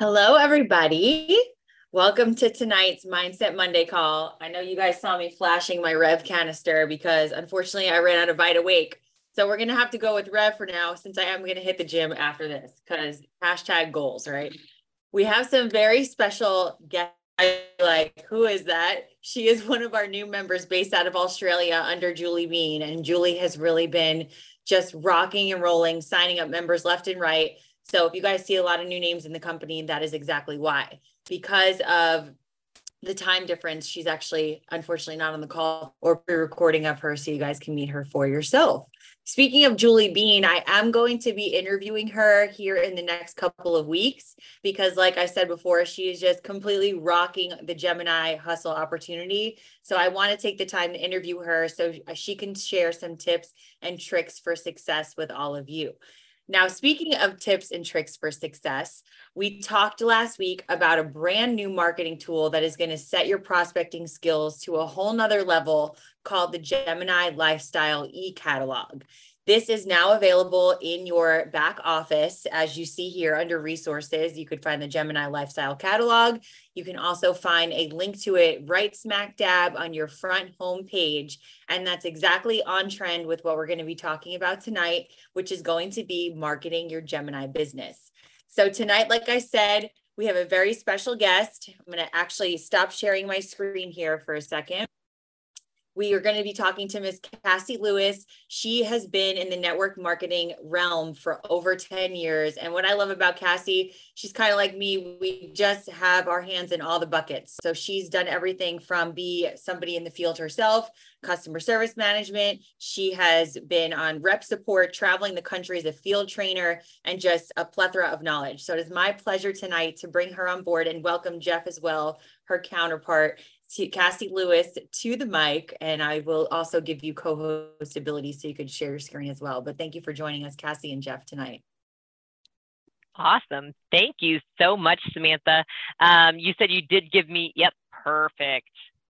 Hello, everybody. Welcome to tonight's Mindset Monday call. I know you guys saw me flashing my Rev canister because unfortunately I ran out of Vita Wake. So we're going to have to go with Rev for now since I am going to hit the gym after this because hashtag goals, right? We have some very special guests. Like, who is that? She is one of our new members based out of Australia under Julie Bean. And Julie has really been just rocking and rolling, signing up members left and right. So if you guys see a lot of new names in the company, that is exactly why. Because of the time difference, she's actually unfortunately not on the call or pre-recording of her, so you guys can meet her for yourself. Speaking of Julie Bean, I am going to be interviewing her here in the next couple of weeks because, like I said before, she is just completely rocking the Gemini hustle opportunity. So I want to take the time to interview her so she can share some tips and tricks for success with all of you. Now, speaking of tips and tricks for success, we talked last week about a brand new marketing tool that is going to set your prospecting skills to a whole nother level called the Gemini Lifestyle e-catalog. This is now available in your back office. As you see here under resources, you could find the Gemini Lifestyle Catalog. You can also find a link to it right smack dab on your front home page. And that's exactly on trend with what we're going to be talking about tonight, which is going to be marketing your Gemini business. So tonight, like I said, we have a very special guest. I'm going to actually stop sharing my screen here for a second. We are going to be talking to Ms. Cassie Lewis. She has been in the network marketing realm for over 10 years. And what I love about Cassie, she's kind of like me. We just have our hands in all the buckets. So she's done everything from be somebody in the field herself, customer service management. She has been on rep support, traveling the country as a field trainer, and just a plethora of knowledge. So it is my pleasure tonight to bring her on board and welcome Jeff as well, her counterpart, to Cassie Lewis to the mic, and I will also give you co-host ability so you could share your screen as well. But thank you for joining us, Cassie and Jeff, tonight. Awesome. Thank you so much, Samantha. You said you did give me, yep, perfect.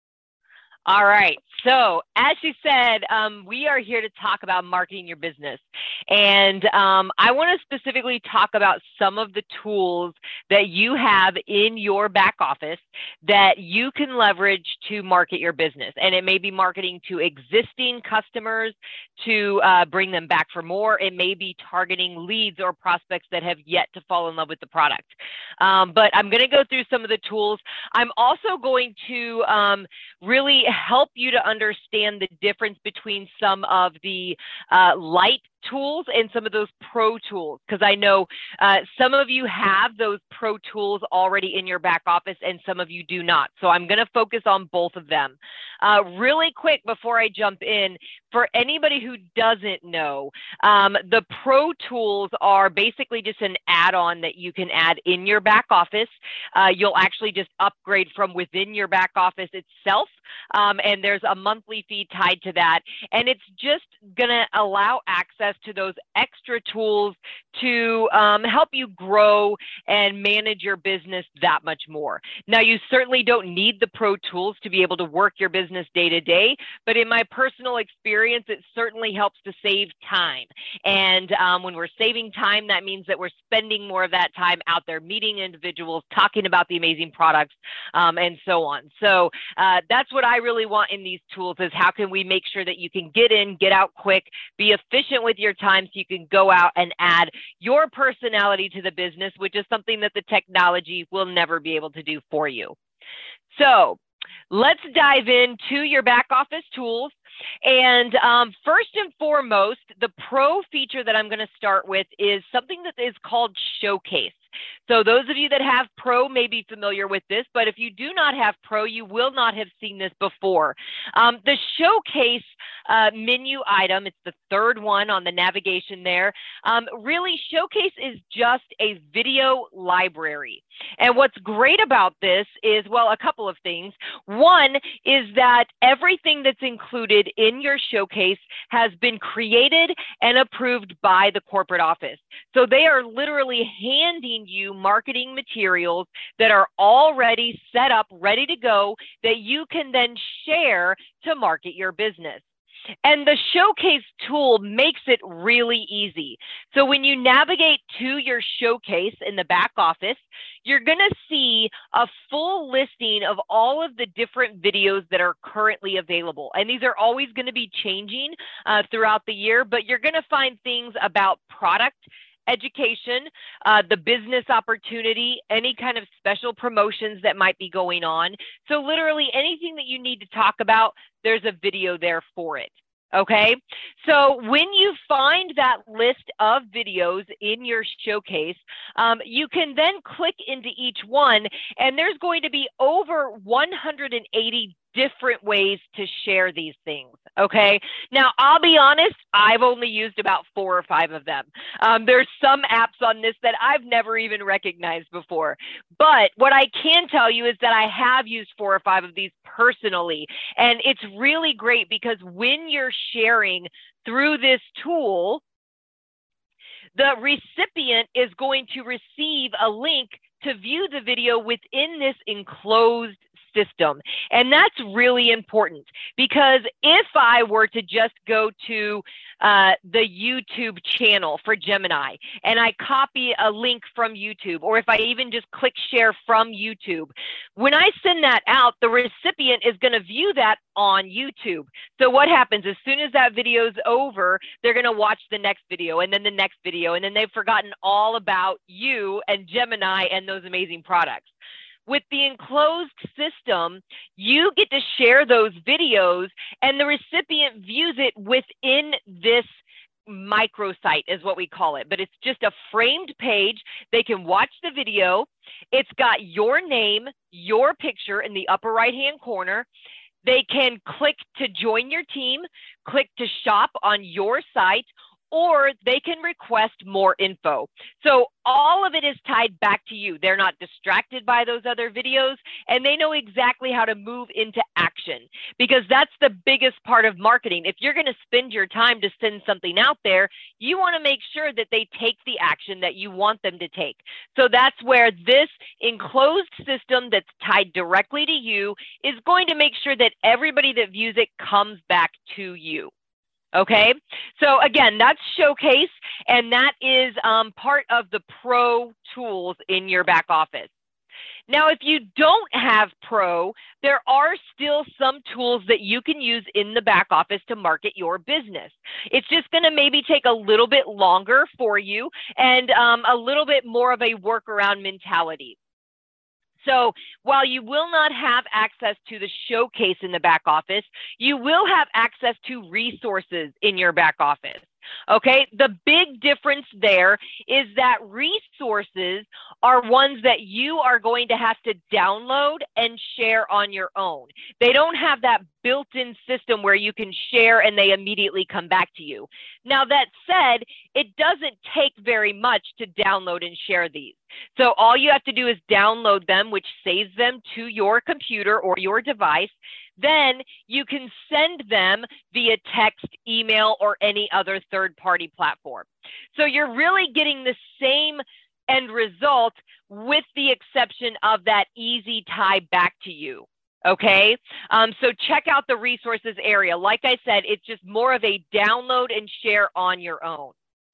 All right. So as you said, we are here to talk about marketing your business. And I want to specifically talk about some of the tools that you have in your back office that you can leverage to market your business. And it may be marketing to existing customers to bring them back for more. It may be targeting leads or prospects that have yet to fall in love with the product. But I'm going to go through some of the tools. I'm also going to really help you to understand the difference between some of the light tools and some of those pro tools, because I know some of you have those pro tools already in your back office and some of you do not. So I'm going to focus on both of them. Really quick before I jump in, for anybody who doesn't know, the pro tools are basically just an add-on that you can add in your back office. You'll actually just upgrade from within your back office itself, and there's a monthly fee tied to that. And it's just going to allow access to those extra tools to help you grow and manage your business that much more. Now, you certainly don't need the pro tools to be able to work your business day to day, but in my personal experience, it certainly helps to save time. And when we're saving time, that means that we're spending more of that time out there meeting individuals, talking about the amazing products, and so on. So that's what I really want in these tools is how can we make sure that you can get in, get out quick, be efficient with your time so you can go out and add your personality to the business, which is something that the technology will never be able to do for you. So let's dive into your back office tools. And first and foremost, the pro feature that I'm going to start with is something that is called Showcase. So those of you that have Pro may be familiar with this, but if you do not have Pro, you will not have seen this before. The Showcase menu item, it's the third one on the navigation there. Really, Showcase is just a video library. And what's great about this is, well, a couple of things. One is that everything that's included in your Showcase has been created and approved by the corporate office. So they are literally handing you marketing materials that are already set up, ready to go, that you can then share to market your business. And the showcase tool makes it really easy. So when you navigate to your showcase in the back office, you're going to see a full listing of all of the different videos that are currently available. And these are always going to be changing throughout the year, but you're going to find things about product, education, the business opportunity, any kind of special promotions that might be going on. So literally anything that you need to talk about, there's a video there for it. Okay, so when you find that list of videos in your showcase, you can then click into each one, and there's going to be over 180 different ways to share these things. Okay, now I'll be honest, I've only used about 4 or 5 of them. There's some apps on this that I've never even recognized before, but what I can tell you is that I have used 4 or 5 of these personally, and it's really great because when you're sharing through this tool, the recipient is going to receive a link to view the video within this enclosed system. And that's really important because if I were to just go to the YouTube channel for Gemini and I copy a link from YouTube, or if I even just click share from YouTube, when I send that out, the recipient is going to view that on YouTube. So what happens as soon as that video is over, they're going to watch the next video and then the next video, and then they've forgotten all about you and Gemini and those amazing products. With the enclosed system, you get to share those videos and the recipient views it within this microsite is what we call it, but it's just a framed page. They can watch the video. It's got your name, your picture in the upper right-hand corner. They can click to join your team, click to shop on your site, or they can request more info. So all of it is tied back to you. They're not distracted by those other videos, and they know exactly how to move into action, because that's the biggest part of marketing. If you're going to spend your time to send something out there, you want to make sure that they take the action that you want them to take. So that's where this enclosed system that's tied directly to you is going to make sure that everybody that views it comes back to you. Okay, so again, that's Showcase, and that is part of the Pro tools in your back office. Now, if you don't have Pro, there are still some tools that you can use in the back office to market your business. It's just going to maybe take a little bit longer for you and a little bit more of a workaround mentality. So while you will not have access to the showcase in the back office, you will have access to resources in your back office. Okay, the big difference there is that resources are ones that you are going to have to download and share on your own. They don't have that built-in system where you can share and they immediately come back to you. Now, that said, it doesn't take very much to download and share these. So all you have to do is download them, which saves them to your computer or your device. Then you can send them via text, email, or any other third-party platform. So you're really getting the same end result with the exception of that easy tie back to you. Okay, so check out the resources area. Like I said, it's just more of a download and share on your own.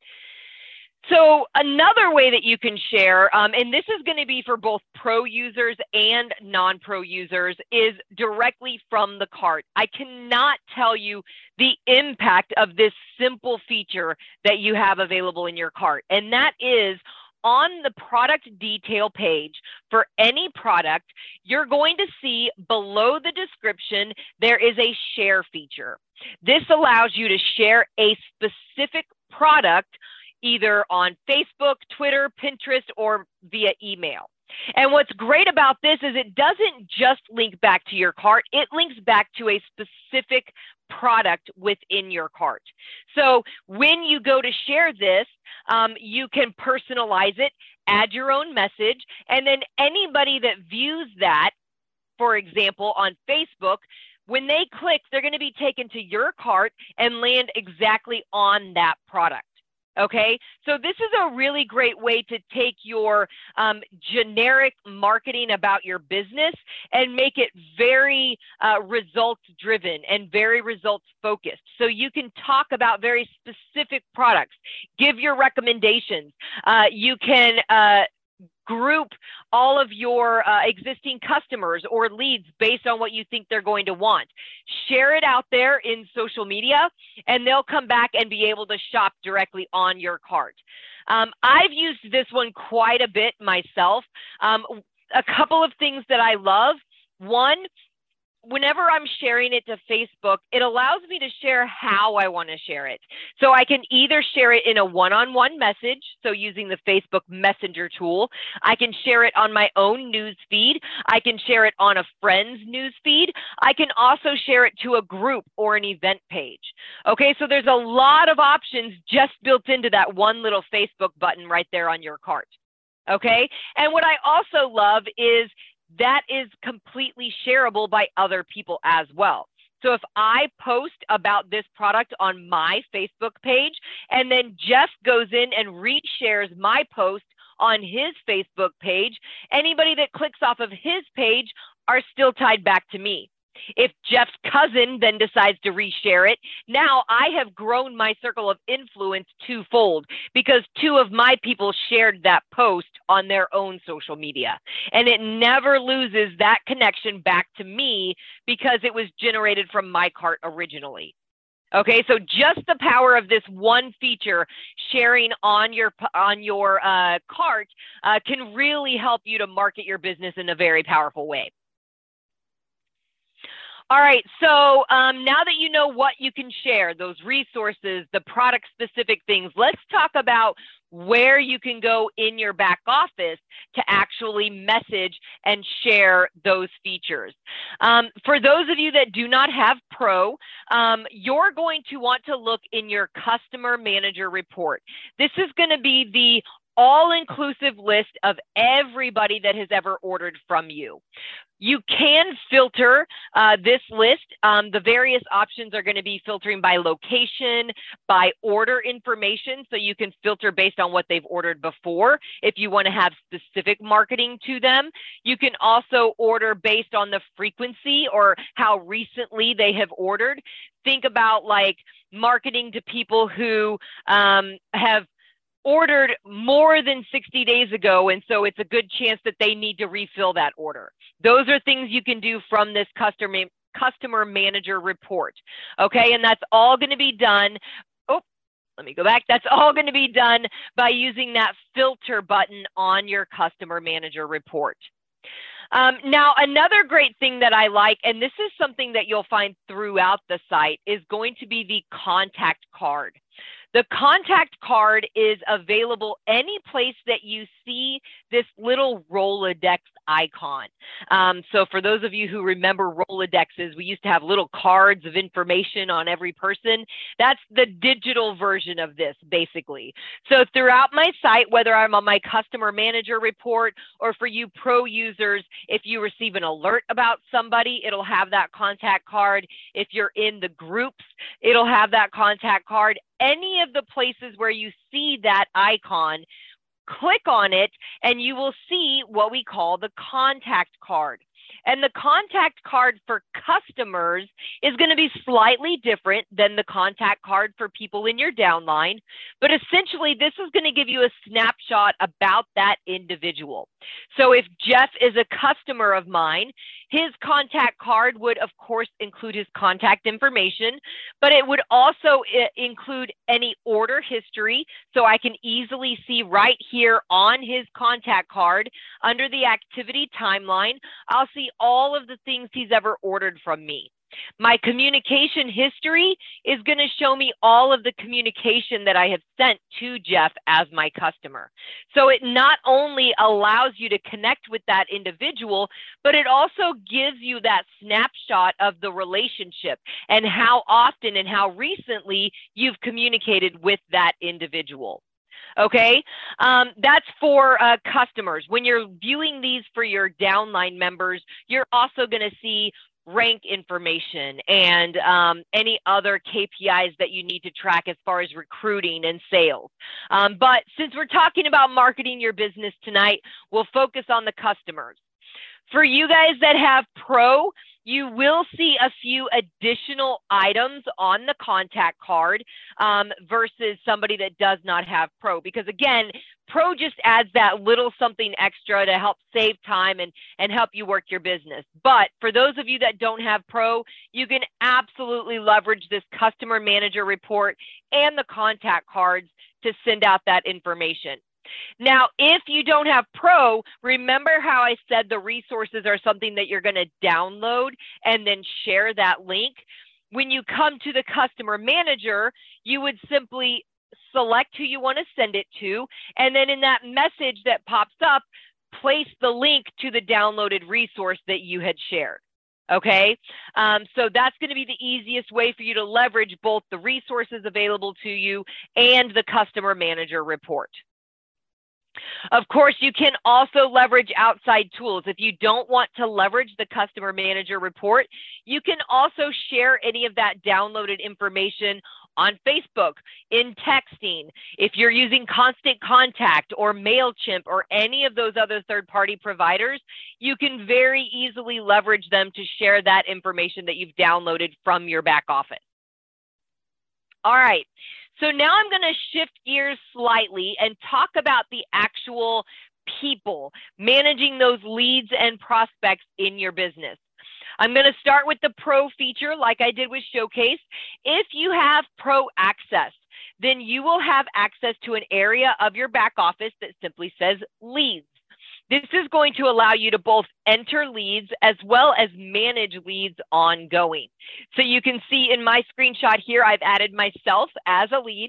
So another way that you can share, and this is going to be for both pro users and non-pro users, is directly from the cart. I cannot tell you the impact of this simple feature that you have available in your cart, and that is on the product detail page for any product, you're going to see below the description, there is a share feature. This allows you to share a specific product either on Facebook, Twitter, Pinterest, or via email. And what's great about this is it doesn't just link back to your cart, it links back to a specific product within your cart. So when you go to share this, you can personalize it, add your own message, and then anybody that views that, for example, on Facebook, when they click, they're going to be taken to your cart and land exactly on that product. Okay, so this is a really great way to take your generic marketing about your business and make it very results driven and very results focused. So you can talk about very specific products, give your recommendations. You can group all of your existing customers or leads based on what you think they're going to want. Share it out there in social media, and they'll come back and be able to shop directly on your cart. I've used this one quite a bit myself. A couple of things that I love. One, whenever I'm sharing it to Facebook, it allows me to share how I want to share it. So I can either share it in a one-on-one message, so using the Facebook Messenger tool. I can share it on my own news feed. I can share it on a friend's news feed. I can also share it to a group or an event page. Okay, so there's a lot of options just built into that one little Facebook button right there on your cart. Okay, and what I also love is that is completely shareable by other people as well. So if I post about this product on my Facebook page, and then Jeff goes in and reshares my post on his Facebook page, anybody that clicks off of his page are still tied back to me. If Jeff's cousin then decides to reshare it, now I have grown my circle of influence twofold because two of my people shared that post on their own social media. And it never loses that connection back to me because it was generated from my cart originally. Okay, so just the power of this one feature, sharing on your cart, can really help you to market your business in a very powerful way. All right, so now that you know what you can share, those resources, the product specific things, let's talk about where you can go in your back office to actually message and share those features. For those of you that do not have Pro, you're going to want to look in your Customer Manager report. This is going to be the all-inclusive list of everybody that has ever ordered from you. You can filter this list. The various options are going to be filtering by location, by order information. So you can filter based on what they've ordered before if you want to have specific marketing to them. You can also order based on the frequency or how recently they have ordered. Think about like marketing to people who have ordered more than 60 days ago, and so it's a good chance that they need to refill that order. Those are things you can do from this Customer Manager report. Okay, and that's all going to be done. Oh, let me go back. That's all going to be done by using that filter button on your Customer Manager report. Now, another great thing that I like, and this is something that you'll find throughout the site, is going to be the contact card. The contact card is available any place that you see this little Rolodex icon. So for those of you who remember Rolodexes, we used to have little cards of information on every person. That's the digital version of this, basically. So throughout my site, whether I'm on my Customer Manager report or for you Pro users, if you receive an alert about somebody, it'll have that contact card. If you're in the groups, it'll have that contact card. Any of the places where you see that icon, click on it and you will see what we call the contact card. And the contact card for customers is going to be slightly different than the contact card for people in your downline. But essentially, this is going to give you a snapshot about that individual. So if Jeff is a customer of mine, his contact card would, of course, include his contact information, but it would also include any order history. So I can easily see right here on his contact card, under the activity timeline, I'll see all of the things he's ever ordered from me. My communication history is going to show me all of the communication that I have sent to Jeff as my customer. So it not only allows you to connect with that individual, but it also gives you that snapshot of the relationship and how often and how recently you've communicated with that individual. Okay, that's for customers. When you're viewing these for your downline members, you're also going to see rank information and any other KPIs that you need to track as far as recruiting and sales. But since we're talking about marketing your business tonight, we'll focus on the customers. For you guys that have Pro, you will see a few additional items on the contact card versus somebody that does not have Pro. Because again, Pro just adds that little something extra to help save time and help you work your business. But for those of you that don't have Pro, you can absolutely leverage this customer manager report and the contact cards to send out that information. Now, if you don't have Pro, remember how I said the resources are something that you're going to download and then share that link? When you come to the customer manager, you would simply select who you want to send it to, and then in that message that pops up, place the link to the downloaded resource that you had shared. Okay, so that's going to be the easiest way for you to leverage both the resources available to you and the customer manager report. Of course, you can also leverage outside tools. If you don't want to leverage the customer manager report, you can also share any of that downloaded information on Facebook, in texting. If you're using Constant Contact or MailChimp or any of those other third-party providers, you can very easily leverage them to share that information that you've downloaded from your back office. All right. So now I'm going to shift gears slightly and talk about the actual people managing those leads and prospects in your business. I'm going to start with the Pro feature like I did with Showcase. If you have Pro Access, then you will have access to an area of your back office that simply says leads. This is going to allow you to both enter leads as well as manage leads ongoing. So you can see in my screenshot here, I've added myself as a lead.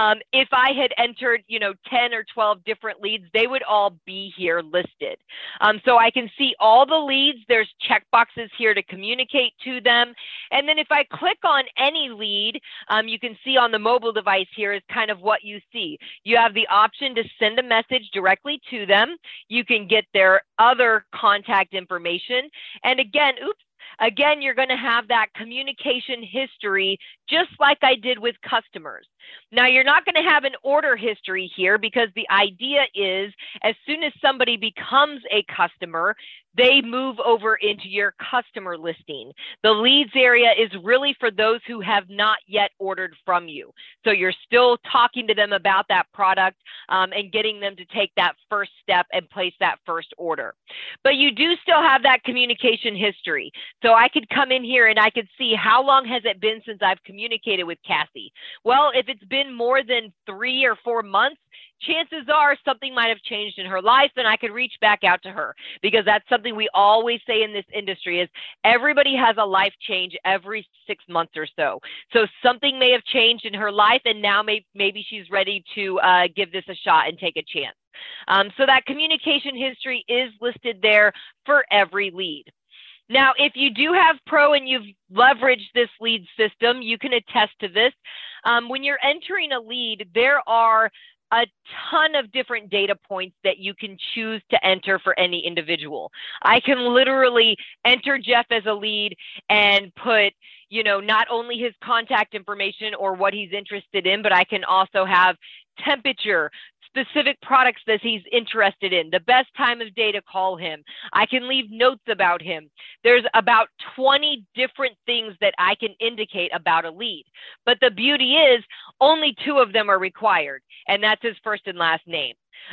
If I had entered, 10 or 12 different leads, they would all be here listed. So I can see all the leads. There's checkboxes here to communicate to them. And then if I click on any lead, you can see on the mobile device here is kind of what you see. You have the option to send a message directly to them. You can get their other contact information. And again, you're going to have that communication history just like I did with customers. Now, you're not going to have an order history here because the idea is as soon as somebody becomes a customer, they move over into your customer listing. The leads area is really for those who have not yet ordered from you. So you're still talking to them about that product and getting them to take that first step and place that first order. But you do still have that communication history. So I could come in here and I could see how long has it been since I've communicated with Cassie. Well, if it's been more than 3 or 4 months, chances are something might have changed in her life and I could reach back out to her, because that's something we always say in this industry is everybody has a life change every 6 months or so. So something may have changed in her life and now maybe she's ready to give this a shot and take a chance. So that communication history is listed there for every lead. Now, if you do have Pro and you've leveraged this lead system, you can attest to this. When you're entering a lead, there are a ton of different data points that you can choose to enter for any individual. I can literally enter Jeff as a lead and put, not only his contact information or what he's interested in, but I can also have temperature, specific products that he's interested in, the best time of day to call him. I can leave notes about him. There's about 20 different things that I can indicate about a lead. But the beauty is only 2 of them are required, and that's his first and last name.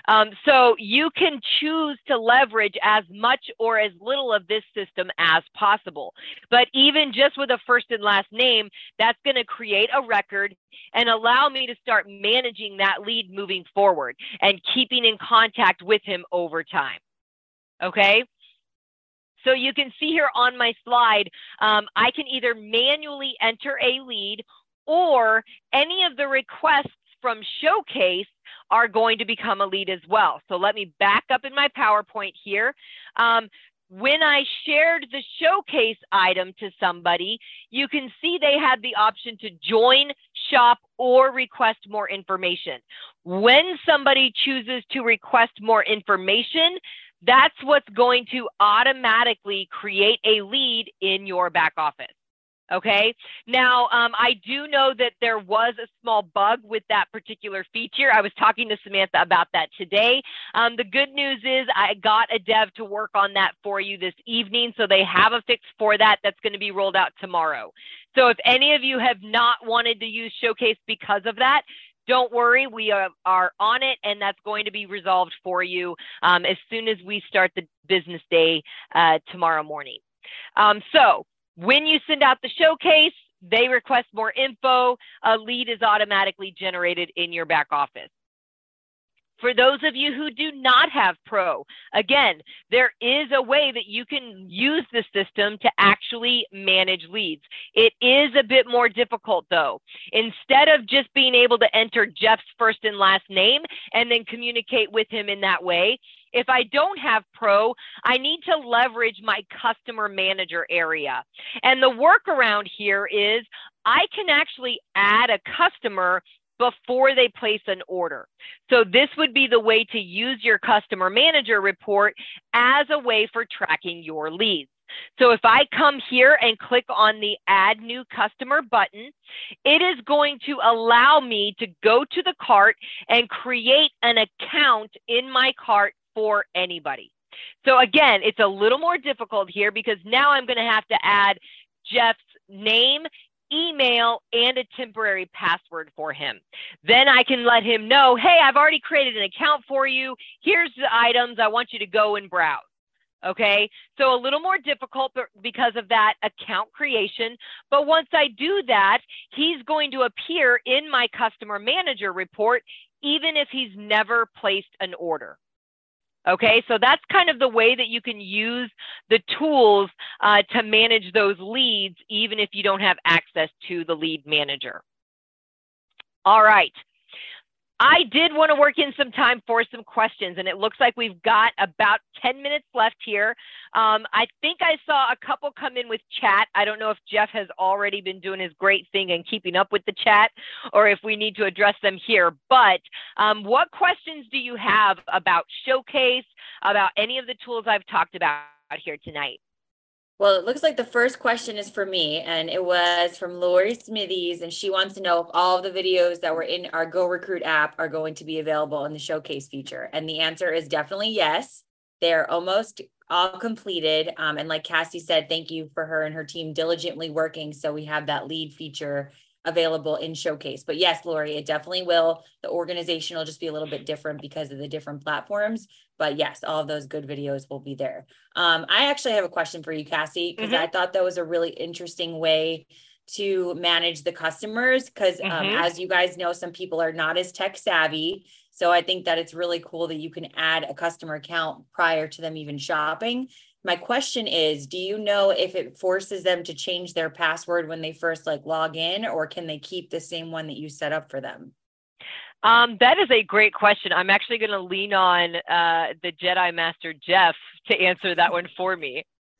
So you can choose to leverage as much or as little of this system as possible. But even just with a first and last name, that's going to create a record and allow me to start managing that lead moving forward and keeping in contact with him over time. Okay? So you can see here on my slide, I can either manually enter a lead or any of the requests from Showcase are going to become a lead as well. So let me back up in my PowerPoint here. When I shared the Showcase item to somebody, you can see they had the option to join, shop, or request more information. When somebody chooses to request more information, that's what's going to automatically create a lead in your back office. Okay. Now, I do know that there was a small bug with that particular feature. I was talking to Samantha about that today. The good news is I got a dev to work on that for you this evening. So they have a fix for that that's going to be rolled out tomorrow. So if any of you have not wanted to use Showcase because of that, don't worry, we are on it, and that's going to be resolved for you as soon as we start the business day tomorrow morning. So when you send out the Showcase, they request more info, a lead is automatically generated in your back office. For those of you who do not have Pro, again, there is a way that you can use the system to actually manage leads. It is a bit more difficult though. Instead of just being able to enter Jeff's first and last name and then communicate with him in that way, if I don't have Pro, I need to leverage my customer manager area. And the workaround here is I can actually add a customer before they place an order. So this would be the way to use your customer manager report as a way for tracking your leads. So if I come here and click on the Add New Customer button, it is going to allow me to go to the cart and create an account in my cart for anybody. So again, it's a little more difficult here because now I'm going to have to add Jeff's name, email, and a temporary password for him. Then I can let him know, hey, I've already created an account for you. Here's the items. I want you to go and browse. Okay, so a little more difficult because of that account creation. But once I do that, he's going to appear in my customer manager report, even if he's never placed an order. Okay, so that's kind of the way that you can use the tools to manage those leads, even if you don't have access to the lead manager. All right. I did want to work in some time for some questions, and it looks like we've got about 10 minutes left here. I think I saw a couple come in with chat. I don't know if Jeff has already been doing his great thing and keeping up with the chat, or if we need to address them here. But what questions do you have about Showcase, about any of the tools I've talked about here tonight? Well, it looks like the first question is for me, and it was from Lori Smithies, and she wants to know if all of the videos that were in our Go Recruit app are going to be available in the Showcase feature. And the answer is definitely yes. They're almost all completed. And like Cassie said, thank you for her and her team diligently working so we have that lead feature available in Showcase. But yes, Lori, it definitely will. The organization will just be a little bit different because of the different platforms. But yes, all of those good videos will be there. I actually have a question for you, Cassie, because I thought that was a really interesting way to manage the customers. Because as you guys know, some people are not as tech savvy. So I think that it's really cool that you can add a customer account prior to them even shopping. My question is, do you know if it forces them to change their password when they first log in, or can they keep the same one that you set up for them? That is a great question. I'm actually going to lean on the Jedi Master Jeff to answer that one for me.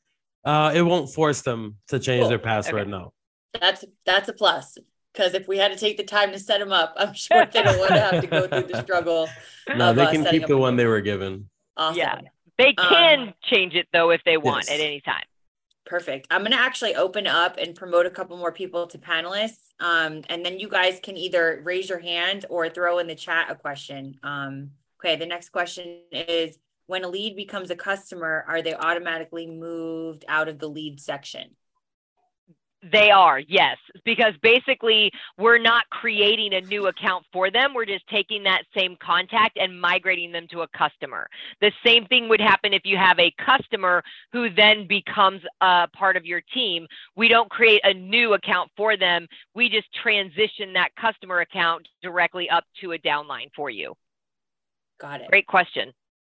It won't force them to change their password. Okay. No. That's a plus. Because if we had to take the time to set them up, I'm sure they don't want to have to go through the struggle. No, they can keep the one they were given. Awesome. Yeah. They can change it, though, if they want at any time. Perfect. I'm going to actually open up and promote a couple more people to panelists. And then you guys can either raise your hand or throw in the chat a question. Okay, the next question is, when a lead becomes a customer, are they automatically moved out of the lead section? They are, yes, because basically we're not creating a new account for them. We're just taking that same contact and migrating them to a customer. The same thing would happen if you have a customer who then becomes a part of your team. We don't create a new account for them. We just transition that customer account directly up to a downline for you. Got it. Great question.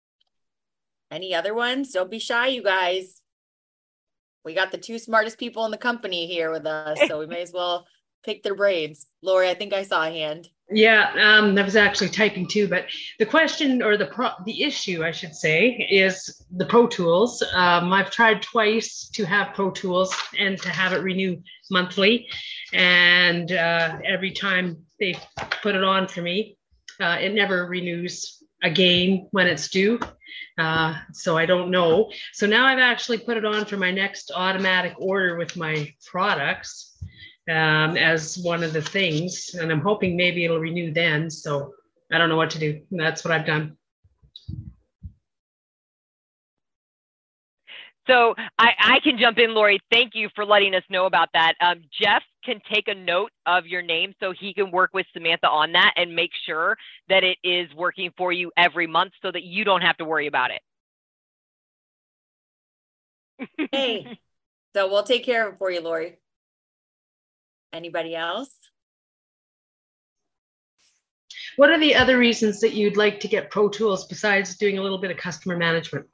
Any other ones? Don't be shy, you guys. We got the two smartest people in the company here with us, so we may as well pick their brains. Lori, I think I saw a hand. Yeah, I was actually typing too, but the question, or the issue, I should say, is the Pro Tools. I've tried twice to have Pro Tools and to have it renew monthly, and every time they put it on for me, it never renews again when it's due. So I don't know. So now I've actually put it on for my next automatic order with my products as one of the things. And I'm hoping maybe it'll renew then. So I don't know what to do. That's what I've done. So I can jump in, Lori. Thank you for letting us know about that. Jeff can take a note of your name so he can work with Samantha on that and make sure that it is working for you every month so that you don't have to worry about it. Hey, so we'll take care of it for you, Lori. Anybody else? What are the other reasons that you'd like to get Pro Tools besides doing a little bit of customer management?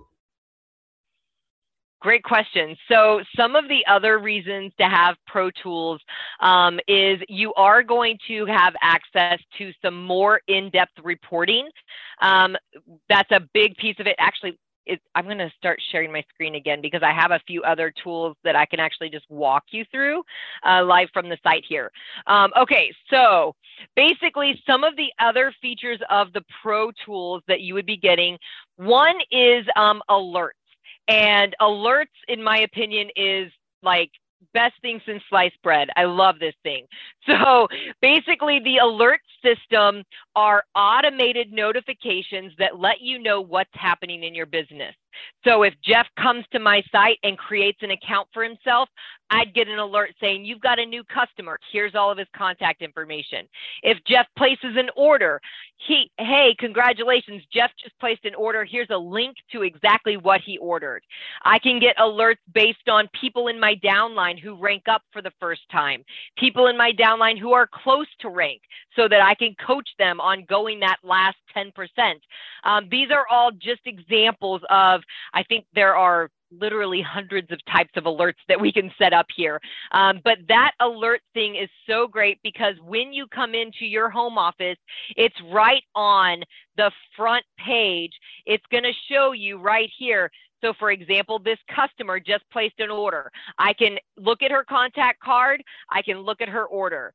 Great question. So some of the other reasons to have Pro Tools is you are going to have access to some more in-depth reporting. That's a big piece of it. Actually, I'm going to start sharing my screen again because I have a few other tools that I can actually just walk you through live from the site here. Okay, so basically some of the other features of the Pro Tools that you would be getting, one is alerts. And alerts, in my opinion, is like best thing since sliced bread. I love this thing. So basically the alert system are automated notifications that let you know what's happening in your business. So if Jeff comes to my site and creates an account for himself, I'd get an alert saying, you've got a new customer. Here's all of his contact information. If Jeff places an order, hey, congratulations, Jeff just placed an order. Here's a link to exactly what he ordered. I can get alerts based on people in my downline who rank up for the first time, people in my downline who are close to rank so that I can coach them on going that last 10%. These are all just examples of, I think there are literally hundreds of types of alerts that we can set up here. But that alert thing is so great because when you come into your home office, it's right on the front page. It's going to show you right here. So for example, this customer just placed an order. I can look at her contact card. I can look at her order.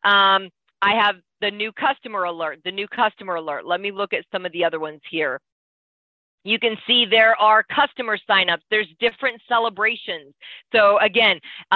I have the new customer alert, Let me look at some of the other ones here. You can see there are customer signups. There's different celebrations. So again,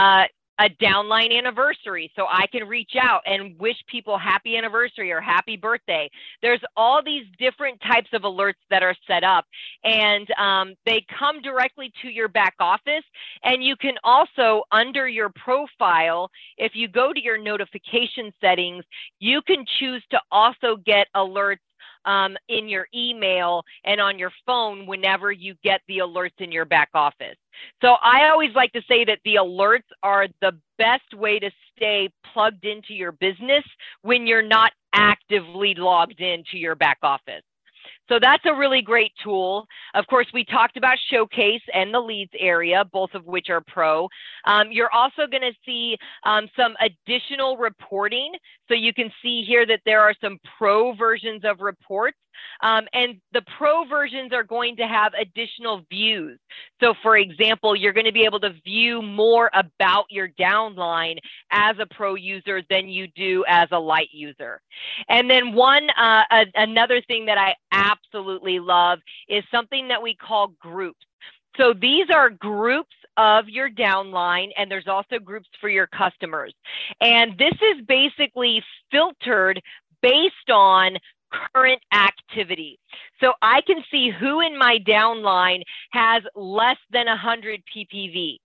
a downline anniversary. So I can reach out and wish people happy anniversary or happy birthday. There's all these different types of alerts that are set up, and they come directly to your back office. And you can also, under your profile, if you go to your notification settings, you can choose to also get alerts in your email and on your phone whenever you get the alerts in your back office. So I always like to say that the alerts are the best way to stay plugged into your business when you're not actively logged into your back office. So that's a really great tool. Of course, we talked about Showcase and the leads area, both of which are pro. You're also going to see some additional reporting. So you can see here that there are some pro versions of reports. And the pro versions are going to have additional views. So for example, you're going to be able to view more about your downline as a pro user than you do as a light user. And then another thing that I absolutely love is something that we call groups. So these are groups of your downline, and there's also groups for your customers. And this is basically filtered based on current activity. So I can see who in my downline has less than 100 PPV.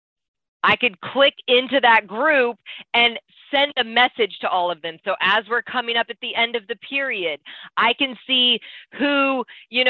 I could click into that group and send a message to all of them. So as we're coming up at the end of the period, I can see who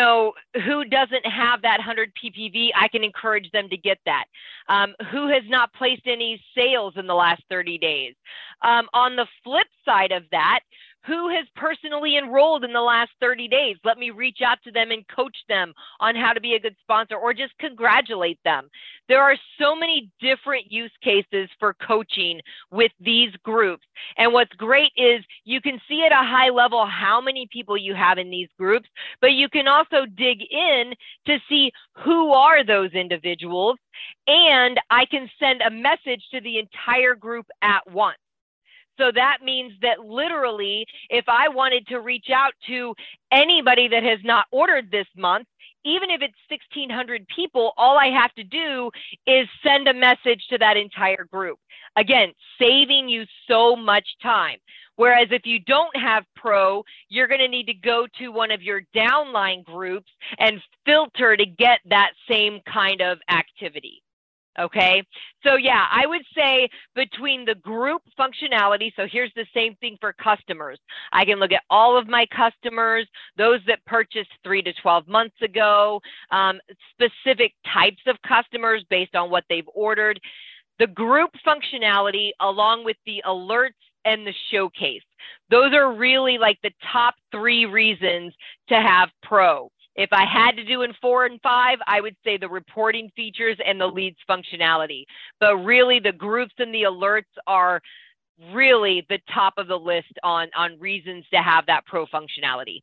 doesn't have that 100 PPV. I can encourage them to get that. Who has not placed any sales in the last 30 days? On the flip side of that, who has personally enrolled in the last 30 days? Let me reach out to them and coach them on how to be a good sponsor, or just congratulate them. There are so many different use cases for coaching with these groups. And what's great is you can see at a high level how many people you have in these groups, but you can also dig in to see who are those individuals. And I can send a message to the entire group at once. So that means that literally, if I wanted to reach out to anybody that has not ordered this month, even if it's 1,600 people, all I have to do is send a message to that entire group. Again, saving you so much time. Whereas if you don't have Pro, you're going to need to go to one of your downline groups and filter to get that same kind of activity. Okay, so yeah, I would say between the group functionality, so here's the same thing for customers. I can look at all of my customers, those that purchased 3 to 12 months ago, specific types of customers based on what they've ordered. The group functionality along with the alerts and the showcase. Those are really like the top 3 reasons to have Pro. If I had to do in 4 and 5, I would say the reporting features and the leads functionality. But really the groups and the alerts are really the top of the list on reasons to have that Pro functionality.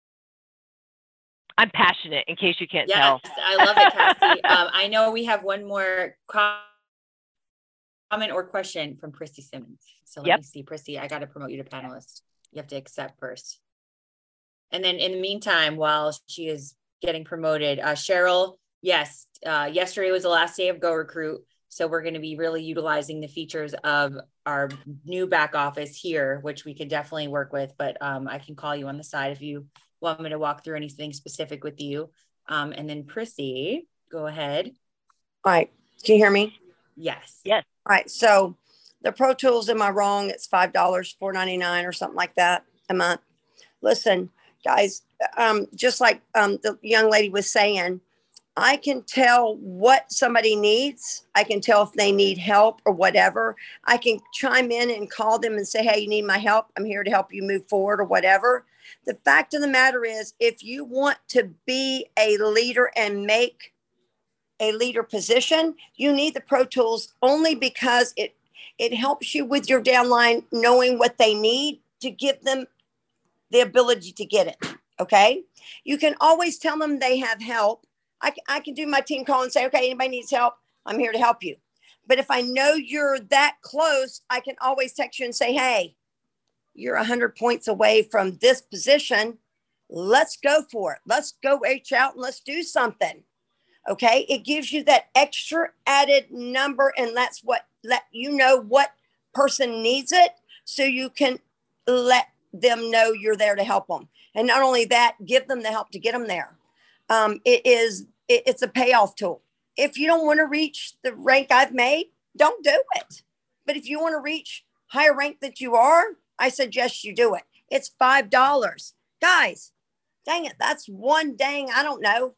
I'm passionate, in case you can't tell. Yes, I love it, Cassie. I know we have one more comment or question from Prissy Simmons. So let me see, Prissy, I got to promote you to panelist. You have to accept first. And then in the meantime, while she is getting promoted, Cheryl, yes, yesterday was the last day of Go Recruit. So we're going to be really utilizing the features of our new back office here, which we could definitely work with, but I can call you on the side if you want me to walk through anything specific with you. And then Prissy, go ahead. All right. Can you hear me? Yes. Yes. All right. So the Pro Tools, am I wrong? It's $5, $4.99 or something like that a month. Listen, guys, just like the young lady was saying, I can tell what somebody needs. I can tell if they need help or whatever. I can chime in and call them and say, hey, you need my help? I'm here to help you move forward or whatever. The fact of the matter is, if you want to be a leader and make a leader position, you need the Pro Tools only because it helps you with your downline knowing what they need to give them the ability to get it. Okay. You can always tell them they have help. I can do my team call and say, okay, anybody needs help? I'm here to help you. But if I know you're that close, I can always text you and say, hey, you're 100 points away from this position. Let's go for it. Let's go reach out and let's do something. Okay. It gives you that extra added number. And that's what let you know what person needs it. So you can let them know you're there to help them. And not only that, give them the help to get them there. It's a payoff tool. If you don't want to reach the rank I've made, don't do it. But if you want to reach higher rank that you are, I suggest you do it. It's $5. Guys, dang it. That's one dang, I don't know.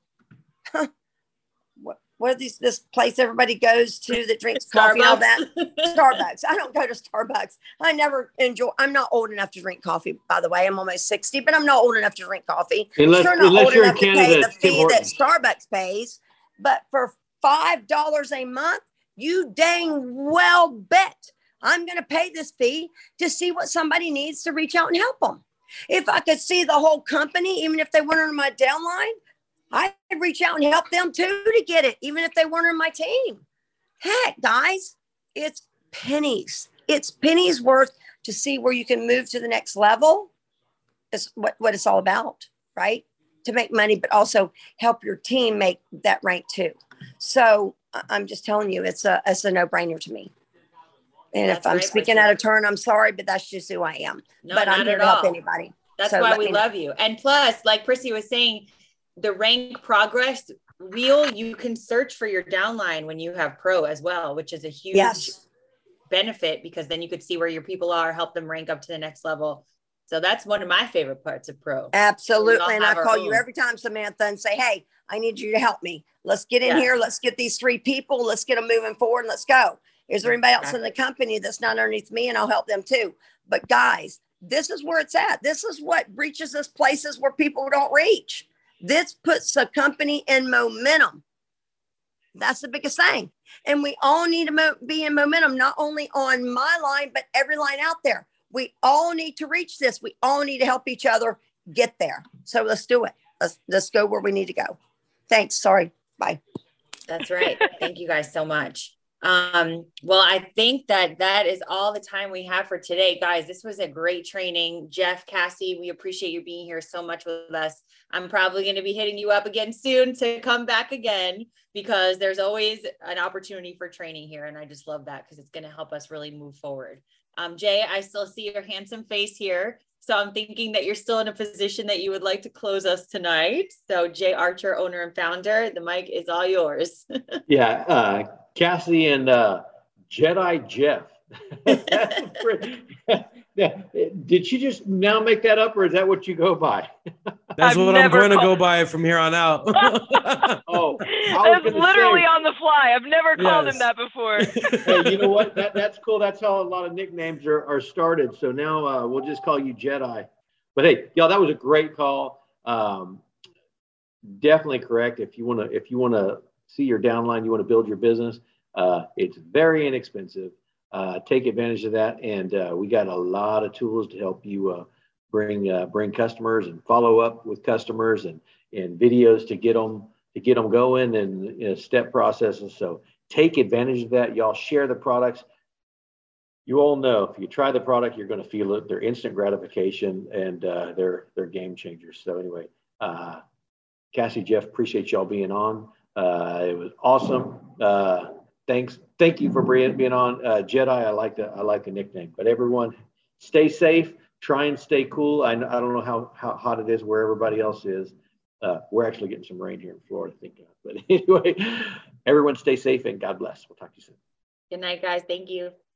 What is this place everybody goes to that drinks coffee and all that? Starbucks. I don't go to Starbucks. I never enjoy. I'm not old enough to drink coffee, by the way. I'm almost 60, but I'm not old enough to drink coffee. Unless sure not old you're enough in to pay Canada, the fee that Starbucks pays. But for $5 a month, you dang well bet I'm going to pay this fee to see what somebody needs to reach out and help them. If I could see the whole company, even if they weren't on my downline, I'd reach out and help them too to get it, even if they weren't on my team. Heck, guys, it's pennies. It's pennies worth to see where you can move to the next level. Is what it's all about, right? To make money, but also help your team make that rank too. So I'm just telling you, it's a no-brainer to me. And That's if I'm speaking out of turn, I'm sorry, but that's just who I am. No, but I'm here to help anybody. That's why we love you. And plus, like Prissy was saying, the rank progress wheel, you can search for your downline when you have Pro as well, which is a huge benefit, because then you could see where your people are, help them rank up to the next level. So that's one of my favorite parts of Pro. Absolutely. And I call you every time, Samantha, and say, hey, I need you to help me. Let's get in here. Let's get these 3 people. Let's get them moving forward and let's go. Is there anybody else in the company that's not underneath me? And I'll help them too. But guys, this is where it's at. This is what reaches us places where people don't reach. This puts a company in momentum. That's the biggest thing. And we all need to be in momentum, not only on my line, but every line out there. We all need to reach this. We all need to help each other get there. So let's do it. Let's go where we need to go. Thanks. Sorry. Bye. That's right. Thank you guys so much. Well, I think that is all the time we have for today, guys. This was a great training. Jeff, Cassie, we appreciate you being here so much with us. I'm probably going to be hitting you up again soon to come back again, because there's always an opportunity for training here. And I just love that, because it's going to help us really move forward. Jay, I still see your handsome face here. So I'm thinking that you're still in a position that you would like to close us tonight. So Jay Archer, owner and founder, the mic is all yours. Yeah, Cassie and Jedi Jeff. Did she just now make that up, or is that what you go by? That's what I'm going to go by from here on out. Oh, that's literally on the fly. I've never called him that before. Hey, you know what? That's cool. That's how a lot of nicknames are started. So now we'll just call you Jedi. But hey, y'all, that was a great call. Definitely correct. If you want to see your downline, you want to build your business. It's very inexpensive. Take advantage of that, and we got a lot of tools to help you bring customers and follow up with customers, and videos to get them going, and step processes. So take advantage of that. Y'all share the products. You all know if you try the product, you're going to feel it. They're instant gratification, and they're game changers. So anyway, Cassie, Jeff, appreciate y'all being on. It was awesome. Thank you for being on. Jedi, I like the nickname. But everyone, stay safe. Try and stay cool. I don't know how hot it is where everybody else is. We're actually getting some rain here in Florida, I think. But anyway, everyone stay safe and God bless. We'll talk to you soon. Good night, guys. Thank you.